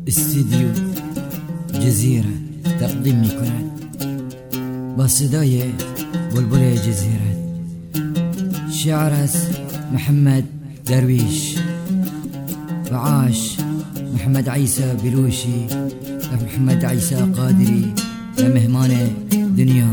استديو جزيرة تقديم میکند با صدای بلبل جزیره. شعر از محمد درویش و عاش محمد عیسی بلوشی و محمد عیسی قادری و مهمان دنیا.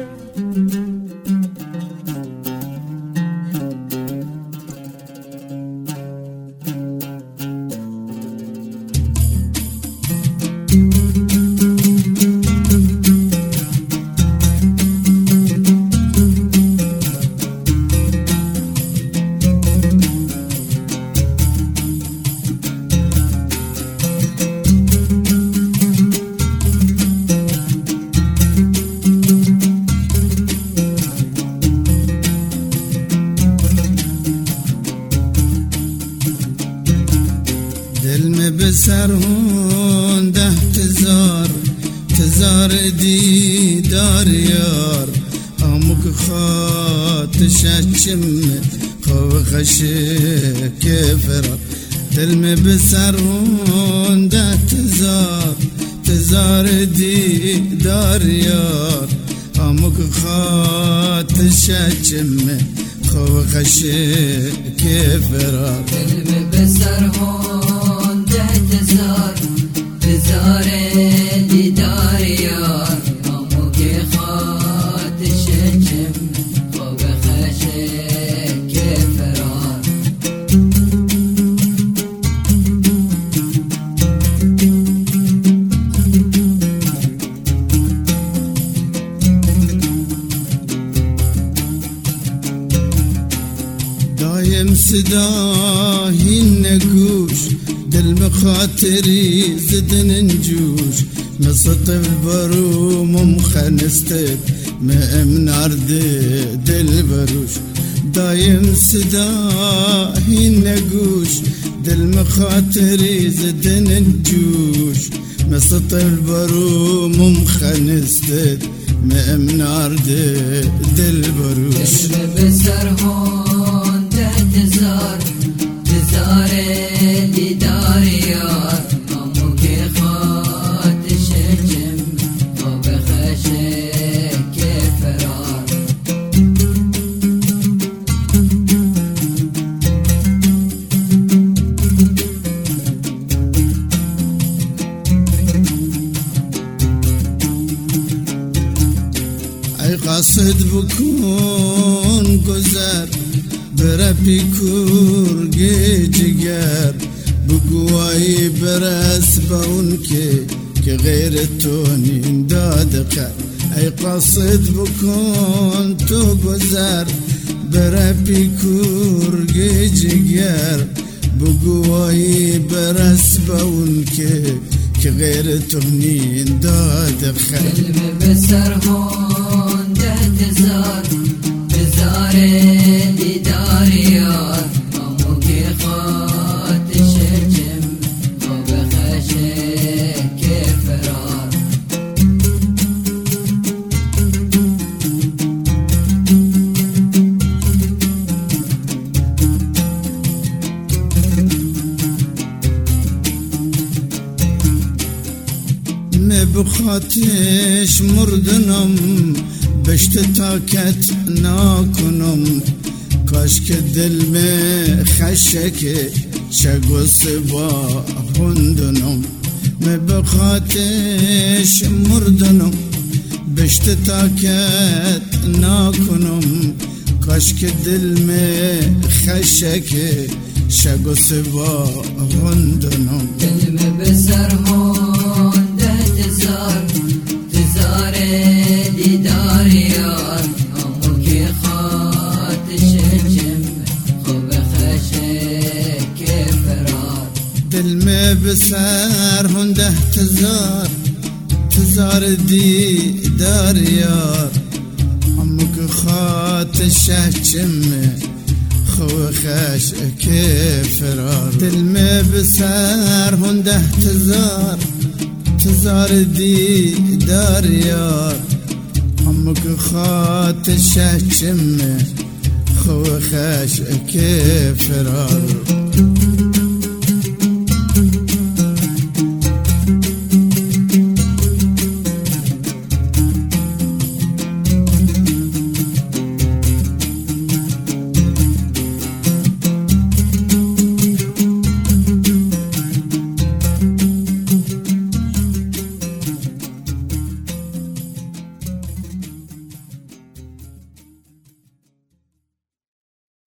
بسرهونده تزار دیدار یار هموک خاطش اچم خواه خشک فرار دلم بسرهونده تزار دیدار یار هموک خاطش اچم خواه خشک فرار دلم بسرهون تزار دیدار یار همو که خاطش چم خواب خشک فرار دایم صدایی نگوش دل بخاطري زدن نجوش مصطف برو ممخنستك ما من عرض دل بروش دايم صداهي نقوش دل مخاطري زدن نجوش مصطف برو ممخنستك ما من عرض دل بروش بسرهون تزار دیدار یار همو که خاطش چم خواب خشک فرار ای قصد بکن گذر برپی کورگی جگر بگوایی برس با اون که غیر تو نینداد کرد ای قصد بکن تو گذر برپی کورگی جگر بگوایی برس با اون که غیر تو نینداد کرد دلم بسرهون تزار دیدار یار همو که خاطش چم خواب خشک فرار بخاطش مردنم بشت طاقت نکنم کاش که دل میں خشک شگو سبا هندنم بخاطش مردنم بشت طاقت نکنم کاش که دل میں خشک شگو سبا هندنم دلم بسرهون تزار دیدار یار همو که خاطش چم خوب خشک فرار دل میں بسر هنده تزار دیدار یار همو که خاطش چم خوب خشک فرار دل میں بسر هنده تزار دیدار یار همو که خاطش چم خوب خشک فرار